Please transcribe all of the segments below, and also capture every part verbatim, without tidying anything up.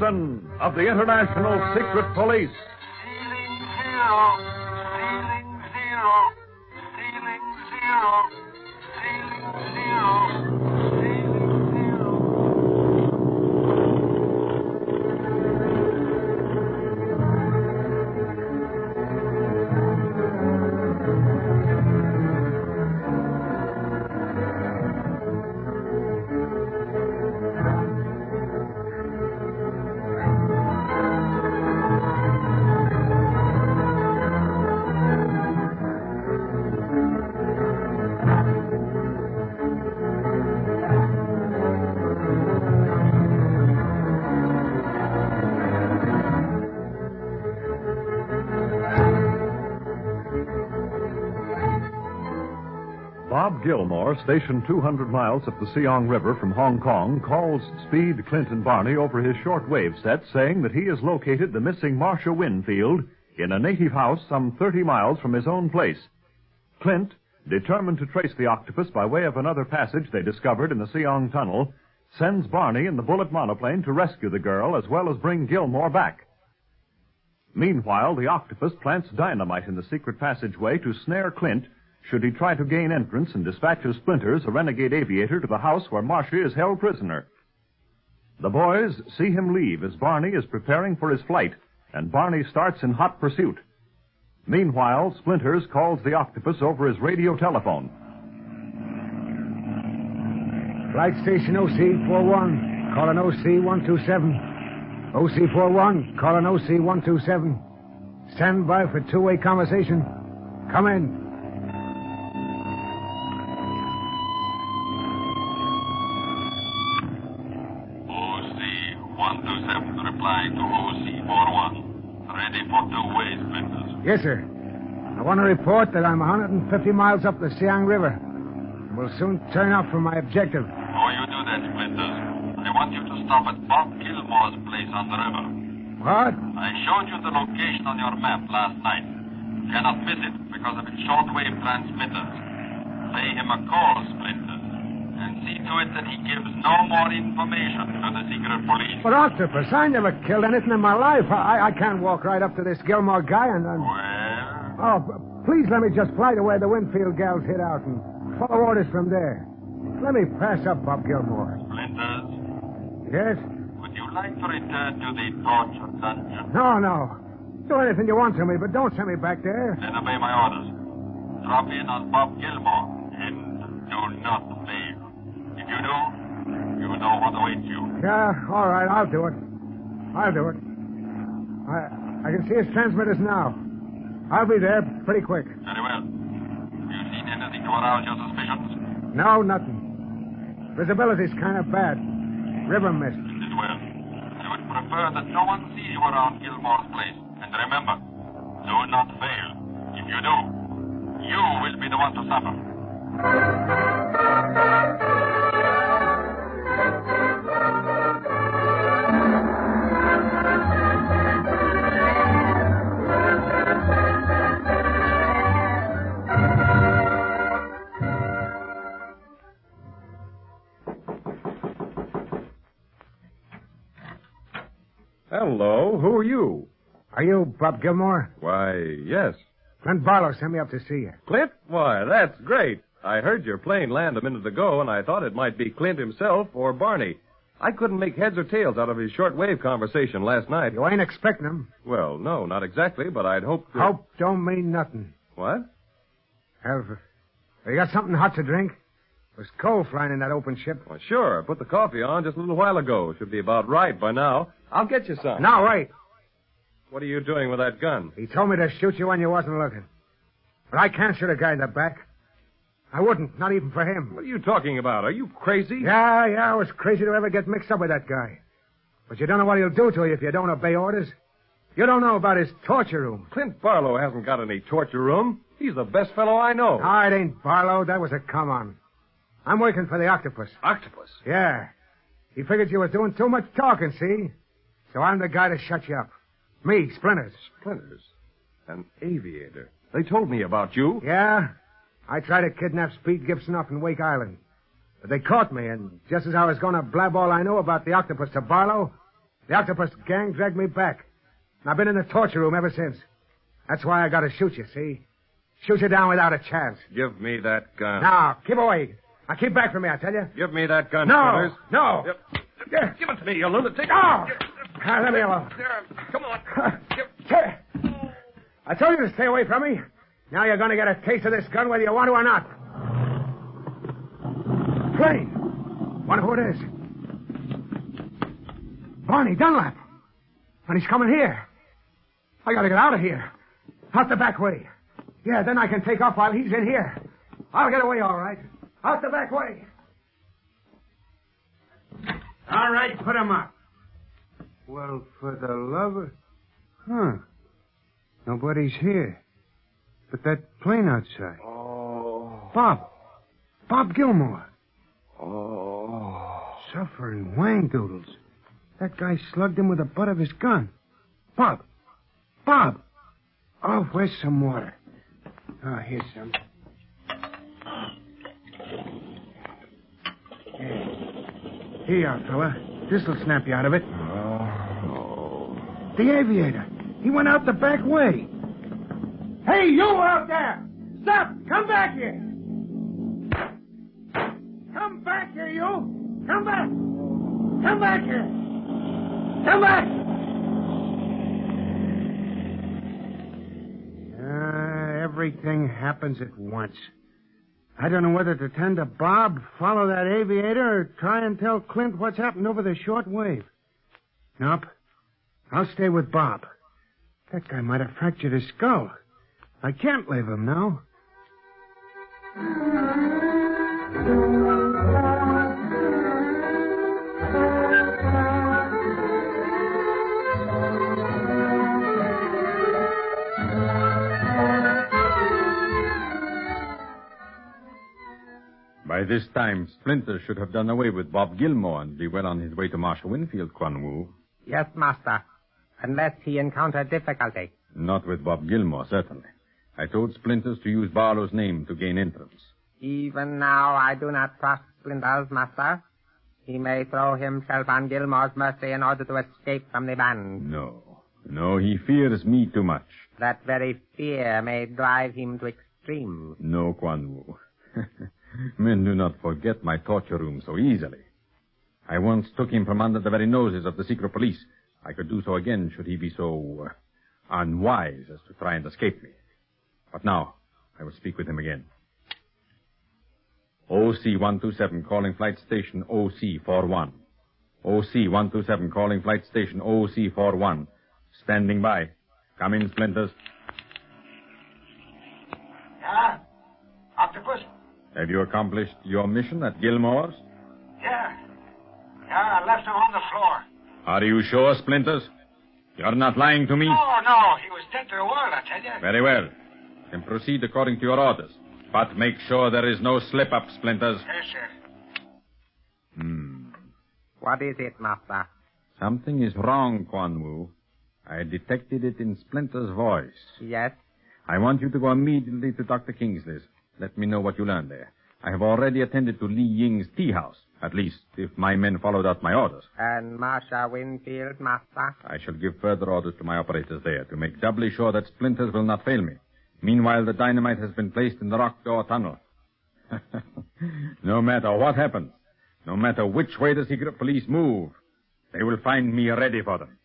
seven of the International Secret Police. Ceiling zero, ceiling zero, ceiling zero, ceiling zero, ceiling zero. Bob Gilmore, stationed two hundred miles up the Siong River from Hong Kong, calls Speed, Clint, and Barney over his shortwave set, saying that he has located the missing Marcia Winfield in a native house some thirty miles from his own place. Clint, determined to trace the octopus by way of another passage they discovered in the Siong Tunnel, sends Barney in the Bullet monoplane to rescue the girl as well as bring Gilmore back. Meanwhile, the octopus plants dynamite in the secret passageway to snare Clint should he try to gain entrance and dispatches Splinters, a renegade aviator, to the house where Marcia is held prisoner. The boys see him leave as Barney is preparing for his flight, and Barney starts in hot pursuit. Meanwhile, Splinters calls the octopus over his radio telephone. Flight station O C four one, calling O C one two seven. O C four one, calling O C one two seven. Stand by for two-way conversation. Come in. one two seven replying to O C four one. Ready for two-way, Splinters. Yes, sir. I want to report that I'm one hundred fifty miles up the Siang River. Will soon turn off from my objective. Before you do that, Splinters, I want you to stop at Bob Gilmore's place on the river. What? I showed you the location on your map last night. You cannot miss it because of its shortwave transmitters. Pay him a call, Splinters, and see to it that he gives no more information to the secret police. But, Octopus, I never killed anything in my life. I, I can't walk right up to this Gilmore guy and... and... Well? Oh, please let me just fly to where the Winfield gals hid out and follow orders from there. Let me pass up Bob Gilmore. Splinters? Yes? Would you like to return to the torture dungeon? No, no. Do anything you want to me, but don't send me back there. Then obey my orders. Drop in on Bob Gilmore and do not fail. If you do, you know what awaits you. Yeah, all right, I'll do it. I'll do it. I I can see his transmitters now. I'll be there pretty quick. Very well. Have you seen anything to arouse your suspicions? No, nothing. Visibility's kind of bad. River mist. It is well. I would prefer that no one sees you around Gilmore's place. And remember, do not fail. If you do, you will be the one to suffer. Hello, who are you? Are you Bob Gilmore? Why, yes. Clint Barlow sent me up to see you. Clint? Why, that's great. I heard your plane land a minute ago, and I thought it might be Clint himself or Barney. I couldn't make heads or tails out of his shortwave conversation last night. You ain't expecting him. Well, no, not exactly, but I'd hoped to... Hope don't mean nothing. What? Have, have you got something hot to drink? There's coal flying in that open ship. Well, sure. I put the coffee on just a little while ago. Should be about right by now. I'll get you some. Now, wait. What are you doing with that gun? He told me to shoot you when you wasn't looking. But I can't shoot a guy in the back. I wouldn't, not even for him. What are you talking about? Are you crazy? Yeah, yeah, I was crazy to ever get mixed up with that guy. But you don't know what he'll do to you if you don't obey orders. You don't know about his torture room. Clint Barlow hasn't got any torture room. He's the best fellow I know. No, it ain't Barlow. That was a come-on. I'm working for the octopus. Octopus? Yeah. He figured you was doing too much talking, see? So I'm the guy to shut you up. Me, Splinters. Splinters? An aviator. They told me about you. Yeah? I tried to kidnap Speed Gibson off in Wake Island. But they caught me, and just as I was going to blab all I know about the octopus to Barlow, The octopus gang dragged me back. And I've been in the torture room ever since. That's why I gotta shoot you, see? Shoot you down without a chance. Give me that gun. Now, keep away. Now, keep back from me, I tell you. Give me that gun, No, Splinters. no. Yep. Yeah. Give it to me, you lunatic. Oh! Ah, let me alone. There. Come on. I told you to stay away from me. Now you're going to get a taste of this gun whether you want to or not. Plane. Wonder who it is. Barney Dunlap. And he's coming here. I got to get out of here. Out the back way. Yeah, then I can take off while he's in here. I'll get away all right. Out the back way. All right, put him up. Well, for the love of... Huh. Nobody's here. But that plane outside. Oh. Bob. Bob Gilmore. Oh. Suffering wang-doodles. That guy slugged him with the butt of his gun. Bob. Bob. Oh, where's some water? Oh, here's some. Here. Here you are, fella. This'll snap you out of it. Oh. The aviator. He went out the back way. Hey, you out there! Stop! Come back here! Come back here, you! Come back! Come back here! Come back! Uh, everything happens at once. I don't know whether to tend to Bob, follow that aviator, or try and tell Clint what's happened over the short wave. Nope. I'll stay with Bob. That guy might have fractured his skull. I can't leave him now. By this time, Splinter should have done away with Bob Gilmore and be well on his way to Marshal Winfield, Quan Wu. Yes, Master. Unless he encountered difficulty. Not with Bob Gilmore, certainly. I told Splinters to use Barlow's name to gain entrance. Even now, I do not trust Splinters, Master. He may throw himself on Gilmore's mercy in order to escape from the band. No. No, he fears me too much. That very fear may drive him to extremes. No, Quan Wu. Men do not forget my torture room so easily. I once took him from under the very noses of the secret police. I could do so again should he be so uh, unwise as to try and escape me. But now, I will speak with him again. O C one two seven calling flight station O C four one. O C one two seven calling flight station O C four one. Standing by. Come in, Splinters. Yeah? Octopus? Have you accomplished your mission at Gilmore's? Yeah. Yeah, I left him on the floor. Are you sure, Splinters? You're not lying to me? No, no, he was dead to the world, I tell you. Very well. Then proceed according to your orders. But make sure there is no slip-up, Splinters. Yes, sir. Hmm. What is it, Master? Something is wrong, Quan Wu. I detected it in Splinter's voice. Yes? I want you to go immediately to Doctor Kingsley's. Let me know what you learn there. I have already attended to Li Ying's tea house. At least, if my men followed out my orders. And Marshal Winfield, Master? I shall give further orders to my operators there to make doubly sure that Splinters will not fail me. Meanwhile, the dynamite has been placed in the rock door tunnel. No matter what happens, no matter which way the secret police move, they will find me ready for them.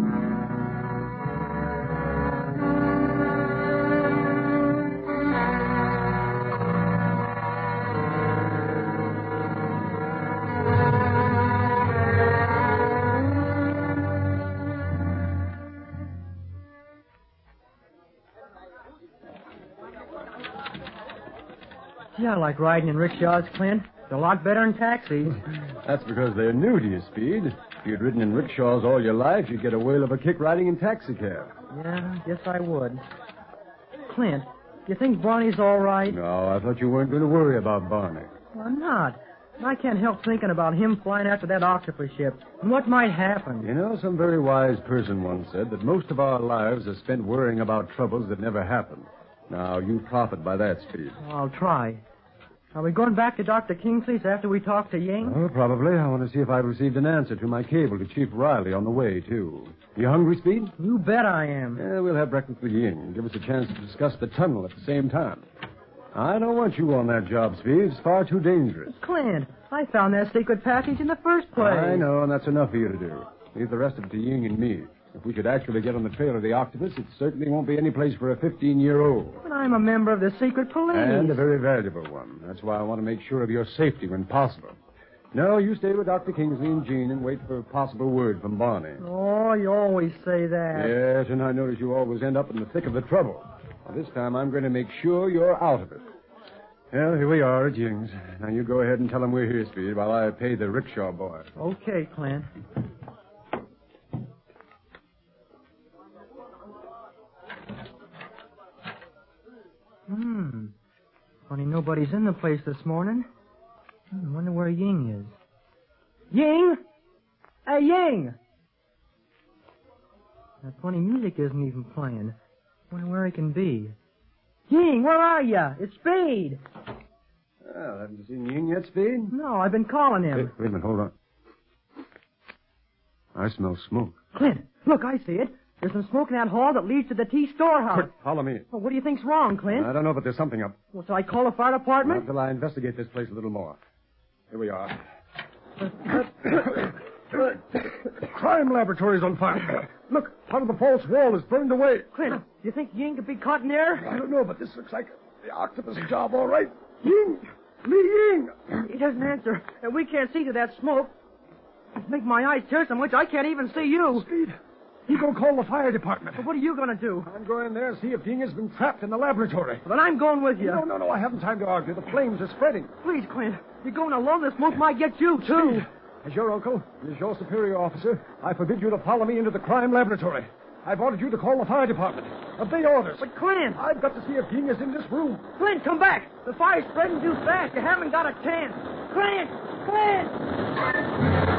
Yeah, I like riding in rickshaws, Clint. They're a lot better than taxis. That's because they're new to you, Speed. If you'd ridden in rickshaws all your life, you'd get a whale of a kick riding in taxicab. Yeah, guess I would. Clint, you think Barney's all right? No, I thought you weren't going to worry about Barney. Well, I'm not. I can't help thinking about him flying after that octopus ship and what might happen. You know, some very wise person once said that most of our lives are spent worrying about troubles that never happen. Now, you profit by that, Speed. I'll try. Are we going back to Doctor Kingsley's after we talk to Ying? Oh, probably. I want to see if I've received an answer to my cable to Chief Riley on the way, too. You hungry, Speed? You bet I am. Yeah, we'll have breakfast with Ying. Give us a chance to discuss the tunnel at the same time. I don't want you on that job, Speed. It's far too dangerous. Clint, I found that secret passage in the first place. I know, and that's enough for you to do. Leave the rest of it to Ying and me. If we could actually get on the trail of the octopus, it certainly won't be any place for a fifteen-year-old. But I'm a member of the secret police. And a very valuable one. That's why I want to make sure of your safety when possible. No, you stay with Doctor Kingsley and Jean and wait for a possible word from Barney. Oh, you always say that. Yes, and I notice you always end up in the thick of the trouble. Well, this time I'm going to make sure you're out of it. Well, here we are at Ying's. Now you go ahead and tell him we're here, Speed, while I pay the rickshaw boy. Okay, Clint. Hmm. Funny nobody's in the place this morning. I wonder where Ying is. Ying! Hey, Ying! That funny music isn't even playing. Wonder where he can be. Ying, where are you? It's Speed. Well, haven't you seen Ying yet, Speed? No, I've been calling him. Hey, wait a minute, hold on. I smell smoke. Clint, look, I see it. There's some smoke in that hall that leads to the tea storehouse. Quick, follow me. Well, what do you think's wrong, Clint? I don't know, but there's something up. Well, so I call the fire department? Not until I investigate this place a little more. Here we are. Crime laboratory's on fire. Look, part of the false wall is burned away. Clint, you think Ying could be caught in there? I don't know, but this looks like the octopus job, all right. Ying! Li Ying! He doesn't answer, and we can't see to that smoke. It's making my eyes tear so much I can't even see you. Speed, you go call the fire department. But what are you going to do? I'm going there to see if Ying has been trapped in the laboratory. Well, then I'm going with you. No, no, no, I haven't time to argue. The flames are spreading. Please, Clint, you're going alone. The smoke might get you, too. Speed, as your uncle, and as your superior officer, I forbid you to follow me into the crime laboratory. I've ordered you to call the fire department. Obey orders. But, Clint... I've got to see if Ying is in this room. Clint, come back. The fire's spreading too fast. You haven't got a chance. Clint! Clint!